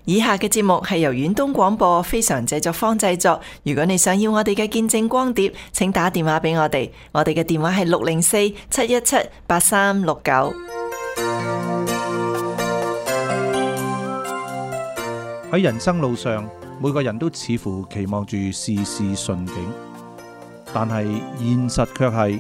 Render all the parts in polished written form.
以下嘅節目係由遠東廣播非常製作坊製作。如果你想要我哋嘅見證光碟，請打電話俾我哋。我哋嘅電話係604-717-8369。 喺人生路上，每個人都似乎期望住事事順境，但係現實卻係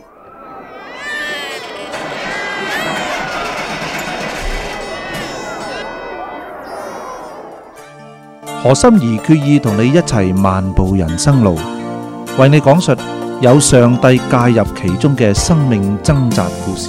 何心怡決意同你一齊漫步人生路，為你講述有上帝介入其中嘅生命掙扎故事。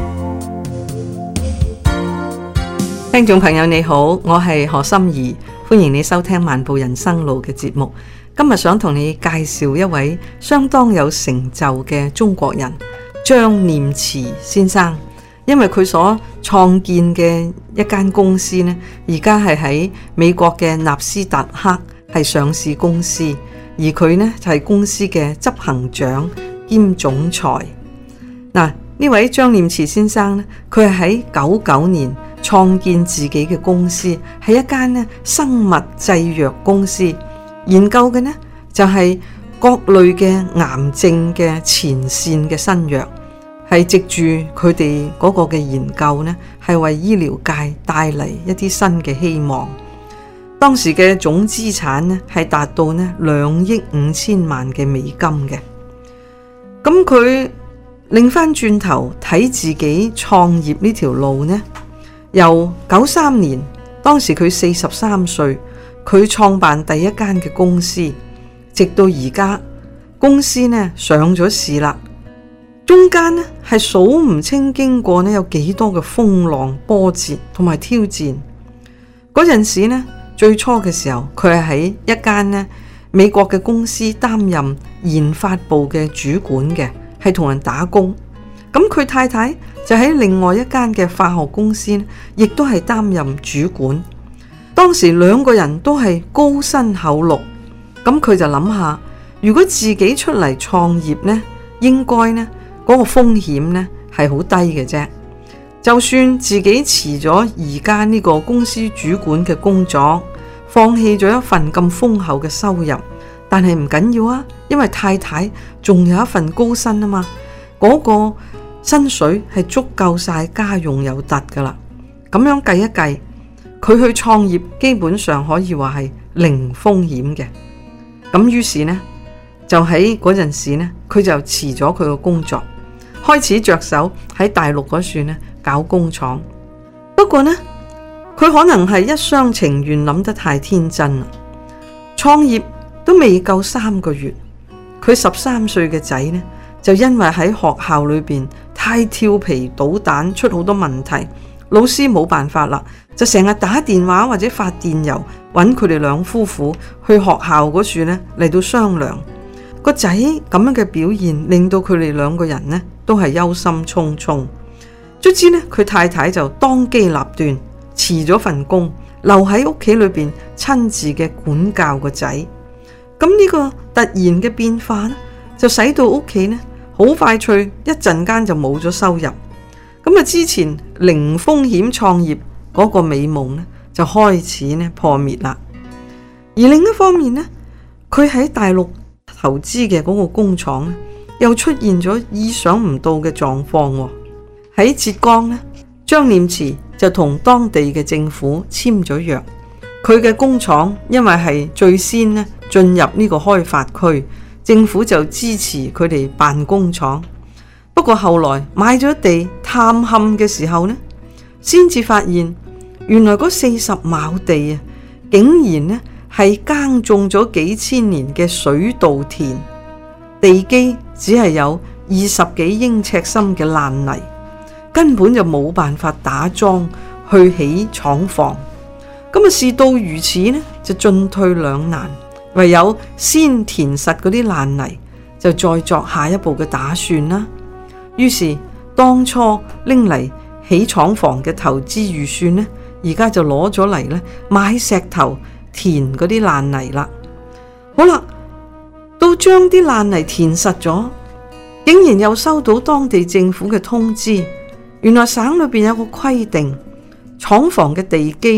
聽眾朋友你好，我係何心怡，歡迎你收聽漫步人生路嘅節目。今日想同你介紹一位相當有成就嘅中國人張念慈先生。因為佢所創建嘅一間公司呢，而家係喺美國嘅納斯達克係上市公司，而佢呢就係公司嘅執行長兼總裁。嗱，呢位張念慈先生呢，佢係喺99年創建自己嘅公司，係一間呢生物製藥公司，研究嘅呢就係各類嘅癌症嘅前線嘅新藥。係藉住佢哋嗰個嘅研究呢，係為醫療界帶嚟一啲新嘅希望。當時嘅總資產呢係達到呢2億5千萬嘅美金嘅。咁佢擰翻轉頭睇自己創業呢條路呢，由93年，當時佢43歲，佢創辦第一間嘅公司，直到而家公司呢上咗市啦。中間呢係數唔清經過呢有幾多嘅風浪波折同埋挑戰。嗰陣時呢，最初嘅時候，佢係喺一間呢美國嘅公司擔任研發部嘅主管嘅，係同人打工。咁佢太太就喺另外一間嘅化學公司呢，亦都係擔任主管。當時兩個人都係高薪厚祿，咁佢就諗下，如果自己出嚟創業呢，應該呢嗰個風險呢係好低嘅啫。就算自己辭咗而家呢個公司主管嘅工作，放棄咗一份咁豐厚嘅收入，但係唔緊要啊，因為太太仲有一份高薪啊嘛，嗰個薪水係足夠晒家用有突噶啦。咁樣計一計，佢去創業基本上可以話係零風險嘅。咁於是呢，就喺嗰陣時呢，佢就辭咗佢個工作，開始着手喺大陸嗰處呢搞工廠。不過呢，佢可能係一廂情願諗得太天真啦。創業都未夠3個月，佢13歲嘅仔呢就因為喺學校裏邊太調皮搗蛋，出好多問題，老師冇辦法啦，就成日打電話或者發電郵揾佢哋兩夫婦去學校嗰處呢嚟到商量。個仔咁樣嘅表現令到佢哋兩個人呢都係憂心忡忡。卒之呢，佢太太就當機立斷辭咗份工，留喺屋企裏邊親自嘅管教個仔。咁呢個突然嘅變化呢，就使到屋企呢好快脆一陣間就冇咗收入。咁啊，之前零風險創業嗰個美夢呢就開始呢破滅啦。而另一方面呢，佢喺大陸投資嘅嗰個工廠呢，又出現咗意想唔到嘅狀況。喺浙江呢，張念慈就同當地嘅政府簽咗約，佢嘅工廠因為係最先呢進入呢個開發區，政府就支持佢哋辦工廠。不過後來買咗地探勘嘅時候呢，先至發現原來嗰40畝地啊，竟然呢係耕種咗幾千年嘅水稻田，地基只係有20幾英尺深嘅爛泥，根本就冇辦法打樁去起廠房。咁啊，事到如此呢，就進退兩難，唯有先填實嗰啲爛泥，就再作下一步嘅打算啦。於是當初拎嚟起廠房嘅投資預算呢，而家就攞咗嚟呢買石頭填嗰啲爛泥啦。好啦，到將啲爛泥填實咗，竟然又收到當地政府嘅通知，原來省裏邊有個規定，廠房嘅地基呢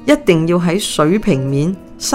一定要喺水平面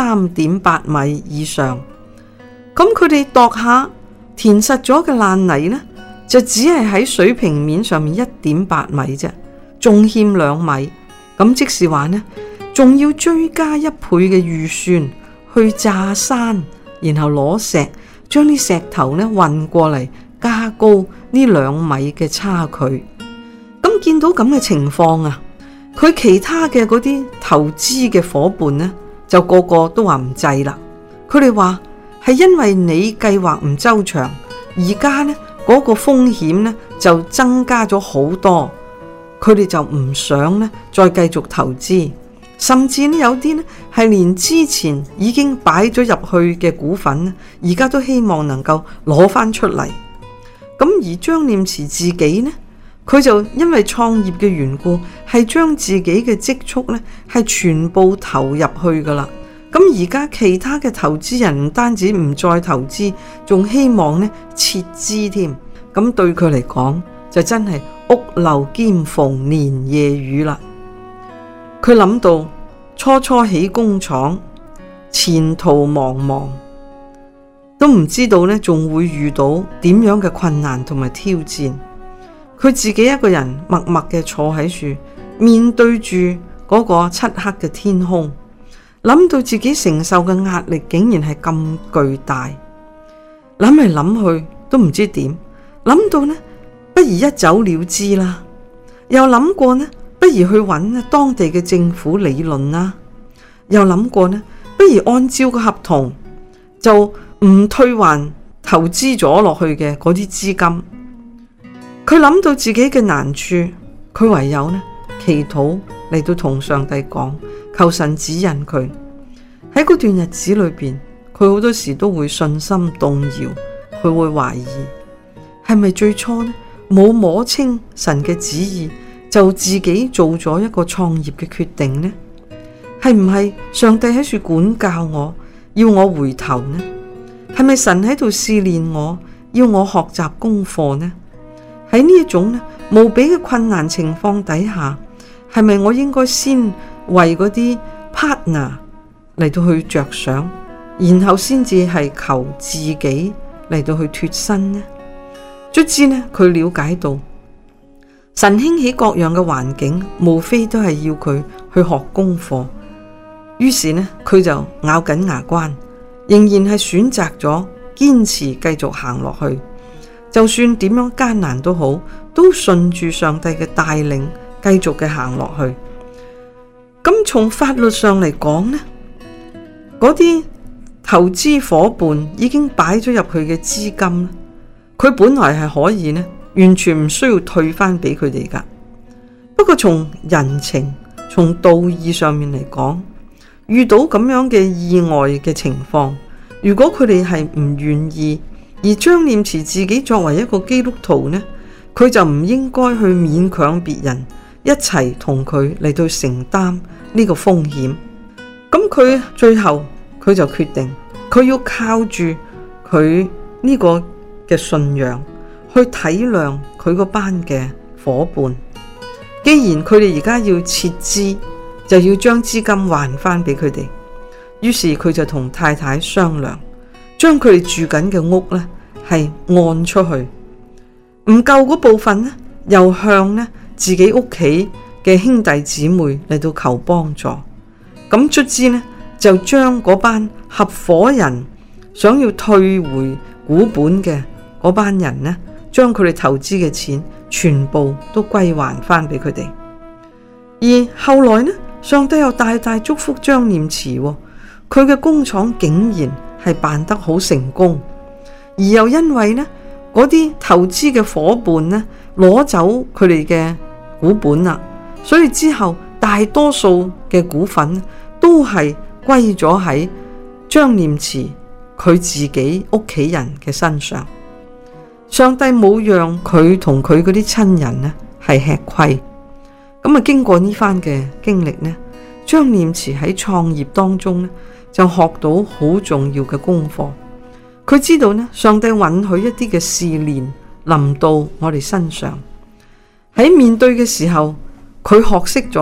3.8米以上。咁佢哋度下填實咗嘅爛泥呢，就只係喺水平面上面1.8米啫，仲欠2米。咁即是話呢，仲要追加1倍嘅預算去炸山，然後攞石將啲石頭呢運過嚟，加高呢2米嘅差距。咁見到咁嘅情況啊，佢其他嘅嗰啲投資嘅夥伴呢，就個個都話唔制啦。佢哋話係因為你計劃唔周詳，而家呢嗰個風險呢就增加咗好多，佢哋就唔想呢再繼續投資，甚至呢有啲呢係連之前已經擺咗入去嘅股份呢，而家都希望能夠攞翻出嚟。咁而張念慈自己呢，佢就因為創業嘅緣故，係將自己嘅積蓄呢係全部投入去噶啦。咁而家其他嘅投資人唔單止唔再投資，仲希望呢撤資添。咁對佢嚟講就真係屋漏兼逢連夜雨啦。佢諗到初初起工廠，前途茫茫，都唔知道呢仲會遇到點樣嘅困難同埋挑戰。佢自己一個人默默嘅坐喺處，面對住嗰個漆黑嘅天空，諗到自己承受嘅壓力竟然係咁巨大，諗嚟諗去都唔知點，諗到呢不如一走了之啦，又諗過呢不如去揾當地嘅政府理論啦，又諗過呢不如按照個合同就唔退還投資咗落去嘅嗰啲資金。佢諗到自己嘅難處，佢唯有呢祈禱嚟到同上帝講，求神指引佢。喺嗰段日子裏邊，佢好多時都會信心動搖，佢會懷疑係咪最初呢冇摸清神嘅旨意，就自己做咗一個創業嘅決定呢？係唔係上帝喺處管教我，要我回頭呢？係咪神喺度試煉我，要我學習功課呢？喺呢一種呢無比嘅困難情況底下，係咪我應該先為嗰啲 partner 嚟到去着想，然後先至係求自己嚟到去脫身呢？卒之呢，佢了解到神興起各樣嘅環境，無非都係要佢去學功課。於是呢，佢就咬緊牙關，仍然係選擇咗堅持繼續行落去。就算點樣艱難都好，都順住上帝嘅帶領繼續嘅行落去。咁從法律上嚟講呢，嗰啲投資夥伴已經擺咗入去嘅資金，佢本來係可以呢完全唔需要退翻俾佢哋噶。不過從人情、從道義上面嚟講，遇到咁樣嘅意外嘅情況，如果佢哋係唔願意，而張念慈自己作為一個基督徒呢，佢就唔應該去勉強別人一齊同佢嚟到承擔呢個風險。咁佢最後佢就決定，佢要靠住佢呢個嘅信仰去體諒佢嗰班嘅夥伴。既然佢哋而家要撤資，就要將資金還翻俾佢哋。於是佢就同太太商量，將佢哋住緊嘅屋呢係按出去，唔夠嗰部分呢，又向呢自己屋企嘅兄弟姊妹嚟到求幫助。咁卒之呢，就將嗰班合夥人想要退回股本嘅嗰班人呢，將佢哋投資嘅錢全部都歸還翻俾佢哋。而後來呢，上帝又大大祝福張念慈，佢嘅工廠竟然係辦得好成功，而又因為呢嗰啲投資嘅夥伴呢攞走佢哋嘅股本啦，所以之後大多數嘅股份都係歸咗喺張念慈佢自己屋企人嘅身上。上帝冇讓佢同佢嗰啲親人呢係吃虧。咁啊，經過呢番嘅經歷呢，張念慈喺創業當中呢就學到好重要嘅功課。佢知道呢，上帝允許一啲嘅試煉臨到我哋身上，喺面對嘅時候，佢學識咗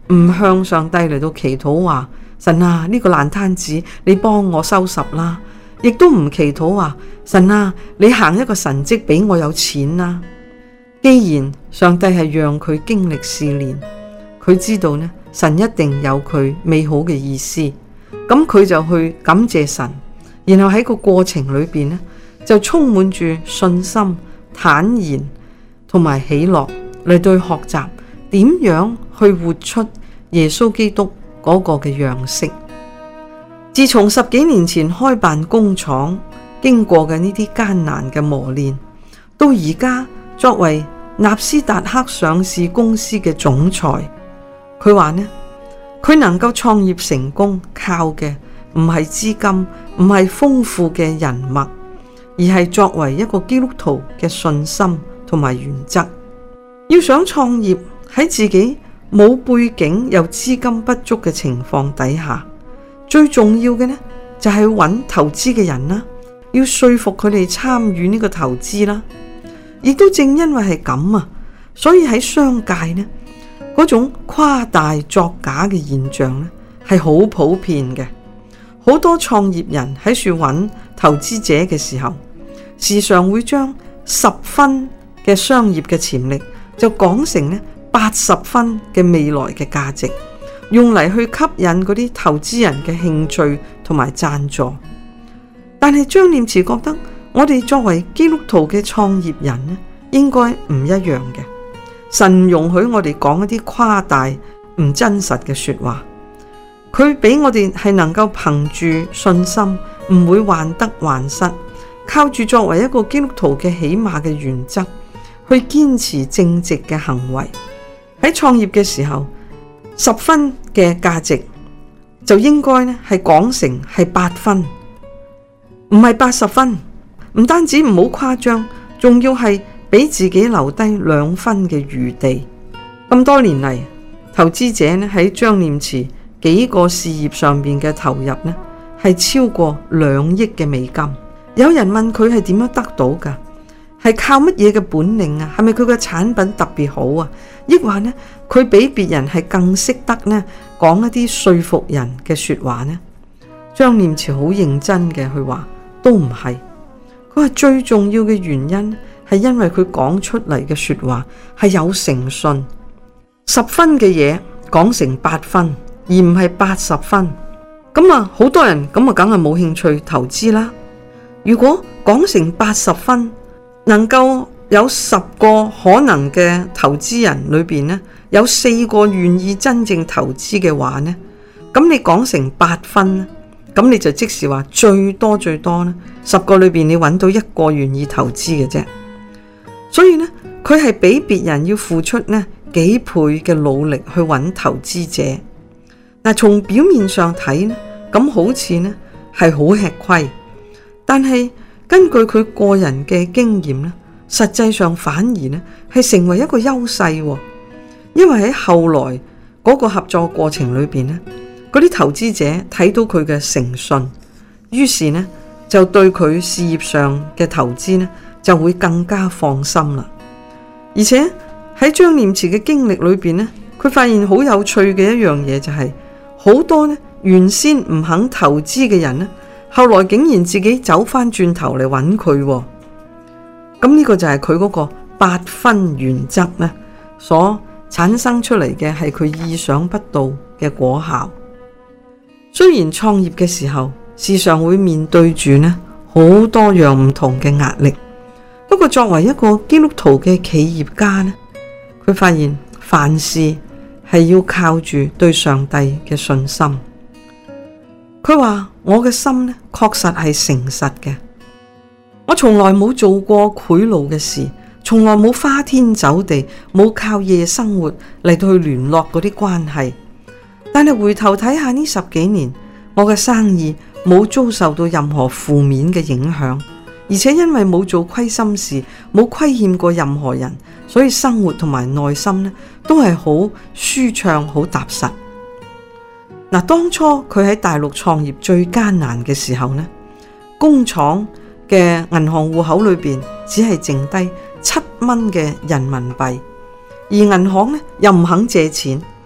唔向上帝嚟到祈禱話，神啊，呢個爛攤子你幫我收拾啦，亦都唔祈禱話，神啊，你行一個神蹟俾我有錢啦。既然上帝係讓佢經歷試煉，佢知道呢，神一定有佢美好嘅意思，咁佢就去感謝神，然後喺個過程裏邊呢，就充滿住信心、坦然同埋喜樂嚟對學習點樣去活出耶穌基督嗰個嘅樣式。自從10幾年前開辦工廠，經過嘅呢啲艱難嘅磨練，到而家作為納斯達克上市公司嘅總裁，佢話呢，佢能夠創業成功，靠嘅唔係資金，唔係豐富嘅人脈，而係作為一個基督徒嘅信心同埋原則。要想創業，喺自己冇背景又資金不足嘅情況底下，最重要嘅呢就係揾投資嘅人啦，要說服佢哋參與呢個投資啦。亦都正因為係咁啊，所以喺商界呢，嗰種誇大作假嘅現象呢係好普遍嘅。好多創業人喺處揾投資者嘅時候，時常會將10分嘅商業嘅潛力就講成呢80分嘅未來嘅價值，用嚟去吸引嗰啲投資人嘅興趣同埋贊助。但係張念慈覺得，我哋作為基督徒嘅創業人呢，應該唔一樣嘅。神容許我哋講一啲誇大唔真實嘅說話，佢俾我哋係能夠憑住信心，唔會患得患失，靠住作為一個基督徒嘅起碼嘅原則，去堅持正直嘅行為。喺創業嘅時候，10分嘅價值就應該呢係講成係8分，唔係80分。唔單止唔好誇張，仲要係俾自己留低2分嘅餘地。咁多年嚟，投資者呢喺張念慈幾個事業上面嘅投入呢係超過2億嘅美金。有人問佢係點樣得到噶？係靠乜嘢嘅本領啊？係咪佢嘅產品特別好啊？抑或呢佢比別人係更識得呢講一啲說服人嘅說話呢？張念慈好認真嘅去話，都唔係。佢話最重要嘅原因係因為佢講出嚟嘅說話係有誠信，10分嘅嘢講成8分，而唔係80分。咁啊，好多人咁啊，梗係冇興趣投資啦。如果講成80分，能夠有10個可能嘅投資人裏邊呢，有4個願意真正投資嘅話呢，咁你講成8分呢？咁你就即是話最多呢10個裏邊你揾到1個願意投資嘅啫。所以呢，佢係比別人要付出呢幾倍嘅努力去揾投資者。嗱，從表面上睇呢，咁好似呢係好吃虧，但係根據佢個人嘅經驗呢，實際上反而呢係成為一個優勢。因為喺後來嗰個合作過程裏邊呢，嗰啲投資者睇到佢嘅誠信，於是呢就對佢事業上嘅投資呢就會更加放心啦。而且喺張念慈嘅經歷裏邊呢，佢發現好有趣嘅一樣嘢就係，好多呢原先唔肯投資嘅人呢，後來竟然自己走翻轉頭嚟揾佢。咁呢個就係佢嗰個8分原則呢所產生出嚟嘅，係佢意想不到嘅果效。雖然創業嘅時候時常會面對住呢好多樣唔同嘅壓力，不過作為一個基督徒嘅企業家呢，佢發現凡事係要靠住對上帝嘅信心。佢話我嘅心呢確實係誠實嘅，我從來冇做過賄賂嘅事，從來冇花天酒地，冇靠夜生活嚟到去聯絡嗰啲關係。但係回頭睇下呢10幾年，我嘅生意冇遭受到任何負面嘅影響，而且因為冇做虧心事，冇虧欠過任何人，所以生活同埋內心呢都係好舒暢、好踏實。嗱，當初佢喺大陸創業最艱難嘅時候呢，工廠嘅銀行戶口裏邊只係剩低7蚊嘅人民幣，而銀行呢又唔肯借錢。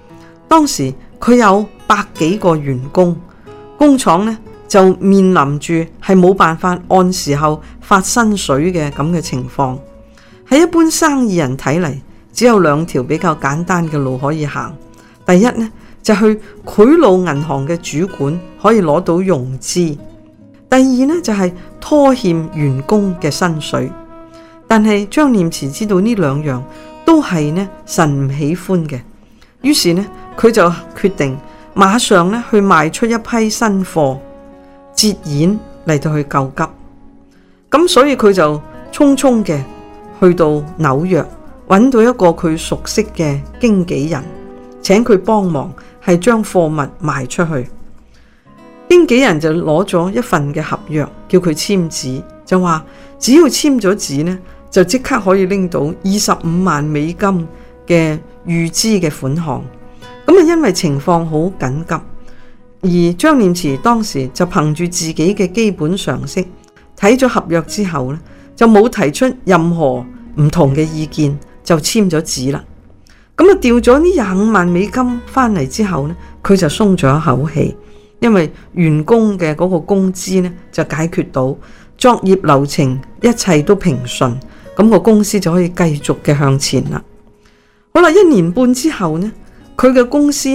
當時佢有100幾個員工，工廠呢就面臨住係冇辦法按時候發薪水嘅咁嘅情況。喺一般生意人睇嚟，只有2條比較簡單嘅路可以行。第一呢，就去賄賂銀行嘅主管，可以攞到融資。第二呢，就係拖欠員工嘅薪水。但係張念慈知道呢2樣都係呢神唔喜歡嘅，於是呢佢就決定馬上呢去賣出一批新貨，折現嚟到去救急。咁所以佢就匆匆嘅去到紐約，揾到一個佢熟悉嘅經紀人，請佢幫忙係將貨物賣出去。經紀人就攞咗一份嘅合約，叫佢簽字，就話只要簽咗字呢，就即刻可以拎到25萬美金嘅預支嘅款項。咁啊，因為情況好緊急，而張念慈當時就憑住自己嘅基本常識，睇咗合約之後呢，就冇提出任何唔同嘅意見，就簽咗字啦。咁啊，調咗呢25萬美金翻嚟之後呢，佢就鬆咗一口氣，因為員工嘅嗰個工資呢就解決到，作業流程一切都平順，咁個公司就可以繼續嘅向前啦。好啦，1年半之後呢，佢嘅公司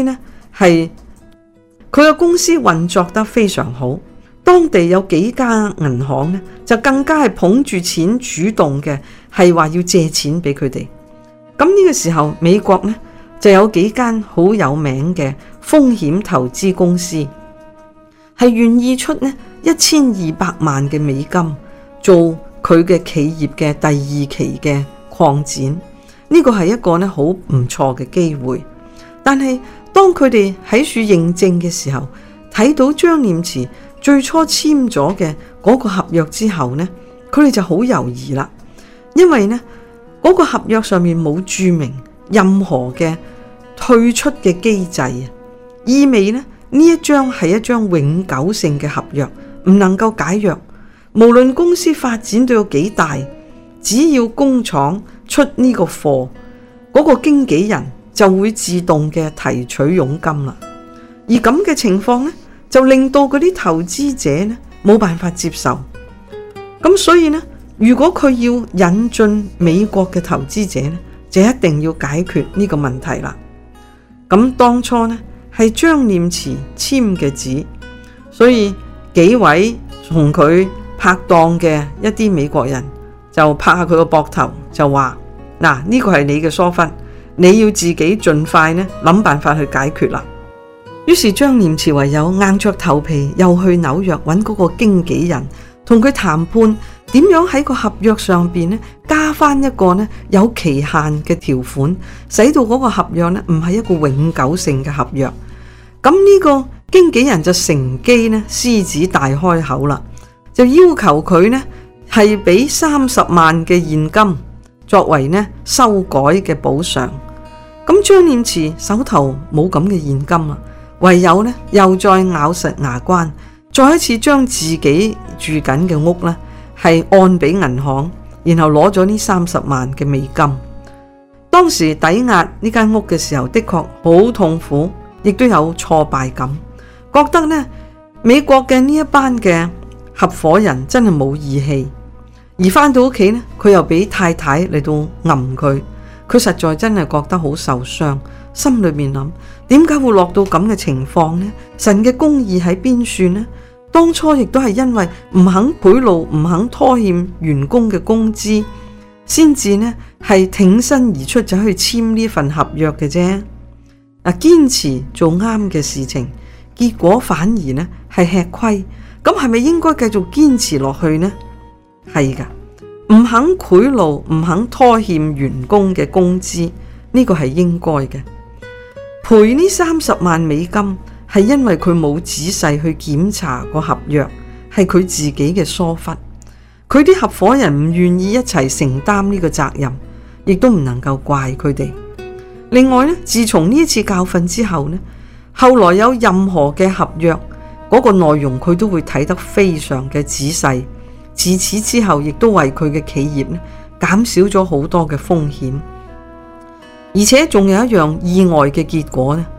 運作得非常好，當地有幾家銀行呢就更加係捧住錢主動嘅，係話要借錢俾佢哋。咁呢個時候，美國呢就有幾間好有名嘅風險投資公司係願意出呢1200萬嘅美金做佢嘅企業嘅第2期嘅擴展。呢個係一個呢好唔錯嘅機會。但係當佢哋喺處認證嘅時候，睇到張念慈最初簽咗嘅嗰個合約之後呢，佢哋就好猶豫啦，因為呢嗰個合約上面冇註明任何嘅退出嘅機制，意味呢一張係一張永久性嘅合約，唔能夠解約。無論公司發展到有幾大，只要工廠出呢個貨，嗰個經紀人就會自動嘅提取佣金啦。而咁嘅情況呢，就令到嗰啲投資者呢冇辦法接受。咁所以呢，如果佢要引進美國嘅投資者呢，就一定要解決呢個問題啦。咁當初呢係張念慈簽嘅字，所以幾位同佢拍檔嘅一啲美國人就拍下佢個膊頭，就話嗱，呢個係你嘅疏忽，你要自己盡快呢諗辦法去解決啦。於是張念慈唯有硬着頭皮又去紐約揾嗰個經紀人，同佢談判點樣喺個合約上邊呢加翻一個呢有期限嘅條款，使到嗰個合約呢唔係一個永久性嘅合約。咁呢個經紀人就乘機呢獅子大開口啦，就要求佢呢係俾30萬嘅現金作為呢修改嘅補償。咁張念慈手頭冇咁嘅現金啦，唯有呢又再咬實牙關，再一次將自己住緊嘅屋呢係按俾銀行，然後攞咗呢30萬嘅美金。當時抵押呢間屋嘅時候，的確好痛苦，亦都有挫敗感，覺得呢美國嘅呢一班嘅合夥人真係冇義氣。而返到屋企呢，佢又俾太太嚟到揞佢，佢實在真係覺得好受傷，心裏面諗，點解會落到咁嘅情況呢？神嘅公義喺邊處呢？當初亦都係因為唔肯賄賂，唔肯拖欠員工嘅工資，先至呢係挺身而出就去簽呢份合約嘅啫。堅持做啱嘅事情，結果反而呢係吃虧，咁係咪應該繼續堅持落去呢？係噶，唔肯賄賂，唔肯拖欠員工嘅工資，呢個係應該嘅。賠呢30萬美金係因為佢冇仔細去檢查個合約，係佢自己嘅疏忽，佢啲合夥人唔願意一齊承擔呢個責任，亦都唔能夠怪佢哋。另外呢，自從呢次教訓之後呢，後來有任何嘅合約嗰個內容，佢都會睇得非常嘅仔細。自此之後，亦都為佢嘅企業呢減少咗好多嘅風險，而且仲有一樣意外嘅結果呢，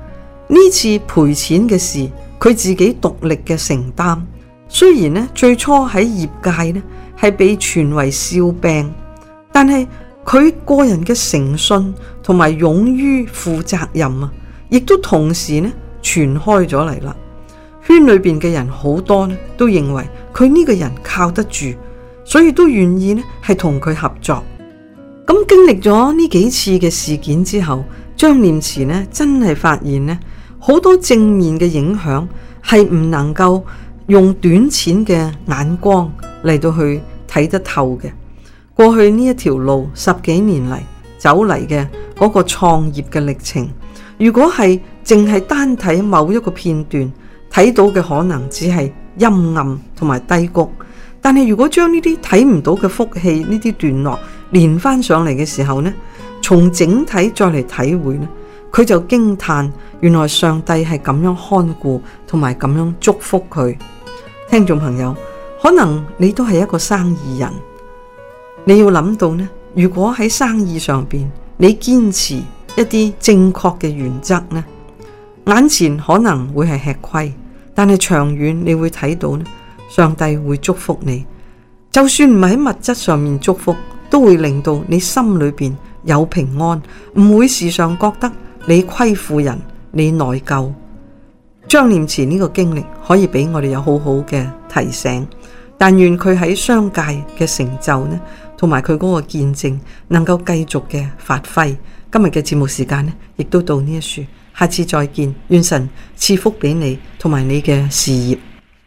呢次賠錢嘅事，佢自己獨力嘅承擔。雖然呢，最初喺業界呢係被傳為笑柄，但係佢個人嘅誠信同埋勇於負責任啊，亦都同時呢傳開咗嚟啦。圈裏邊嘅人好多呢都認為佢呢個人靠得住，所以都願意呢係同佢合作。咁經歷咗呢幾次嘅事件之後，張念慈呢真係發現呢好多正面嘅影響係唔能夠用短淺嘅眼光嚟到去睇得透嘅。過去呢一條路10幾年嚟走嚟嘅嗰個創業嘅歷程，如果係淨係單睇某一個片段，睇到嘅可能只係陰暗同埋低谷。但係如果將呢啲睇唔到嘅福氣呢啲段落連翻上嚟嘅時候呢，從整體再嚟體會呢，佢就驚嘆原來上帝係咁樣看顧同埋咁樣祝福佢。聽眾朋友，可能你都係一個生意人，你要諗到呢，如果喺生意上邊你堅持一啲正確嘅原則呢，眼前可能會係吃虧，但係長遠你會睇到呢，上帝會祝福你。就算唔係喺物質上面祝福，都會令到你心裏邊有平安，唔會時常覺得你虧負人，你內疚。張念慈呢個經歷可以俾我哋有好好嘅提醒，但願佢喺商界嘅成就呢，同埋佢嗰個見證能夠繼續嘅發揮。今日嘅節目時間呢，亦都到呢一處，下次再見，願神賜福俾你同埋你嘅事業。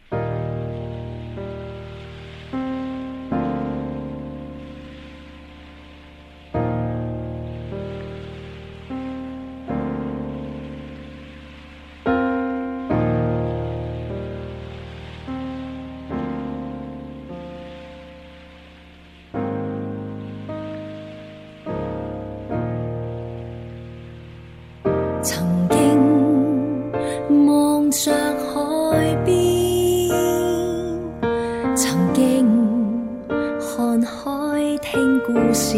曾經望着海邊，曾經看海聽故事，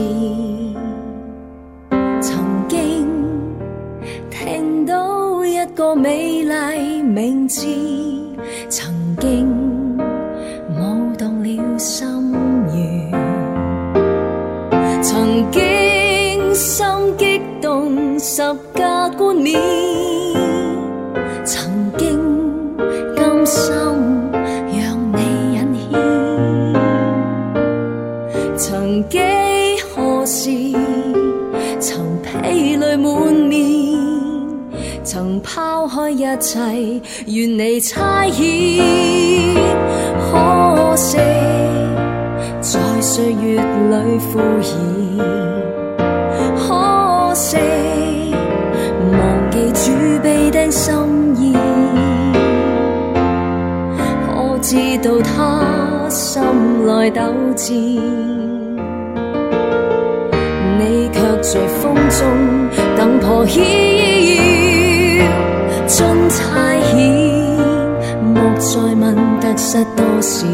曾經聽到一個美麗名字，曾經舞動了心願，曾經心激動10架冠冕，曾經甘心讓你引牽，曾幾何時曾疲累滿面，曾拋開一切願你差遣，可惜在歲月裏敷衍，可惜忘記主被釘心意，可知道他心內鬥戰，你卻在風中等破曉，盡差遣，莫再問得失多少，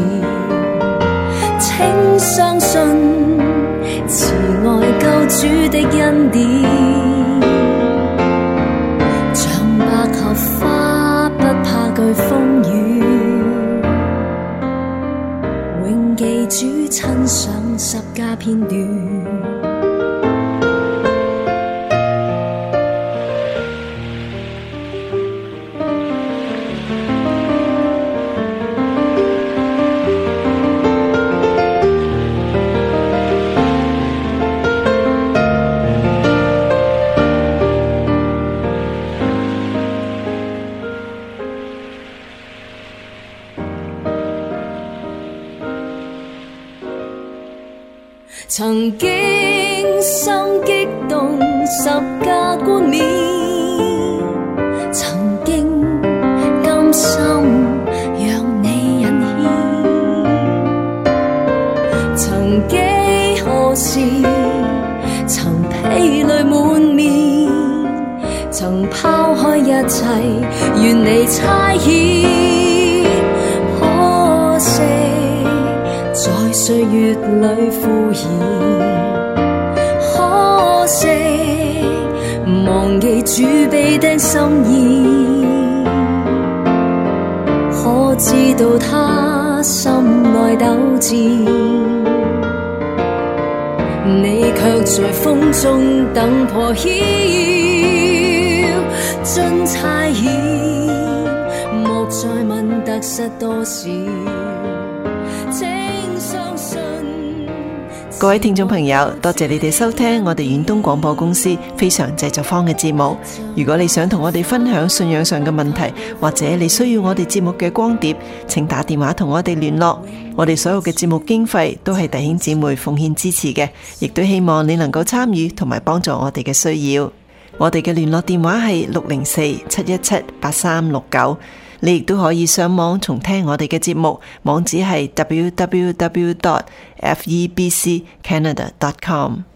請相信慈愛救主的恩典，像百合花不怕懼風雨，永記主親上10架片段。曾經心激動10架冠冕，曾經甘心讓你引牽，曾幾何時曾疲累滿面，曾拋開一切願你差遣，可惜在歲月裏敷衍，可惜忘記主備的心意，可知道他心內鬥志，你卻在風中等破曉，盡差遣，莫再問得失多少，請相信。 各位聽眾朋友，多謝你哋收聽我哋遠東廣播公司非常製作坊嘅節目。如果你想同我哋分享信仰上嘅問題，或者你需要我哋節目嘅光碟，請打電話同我哋聯絡。我哋所有嘅節目經費都係弟兄姊妹奉獻支持嘅，亦都希望你能夠參與同埋幫助我哋嘅需要。我哋嘅聯絡電話係604-717-8369。你亦都可以上網重聽我哋嘅節目，網址係 www.febccanada.com。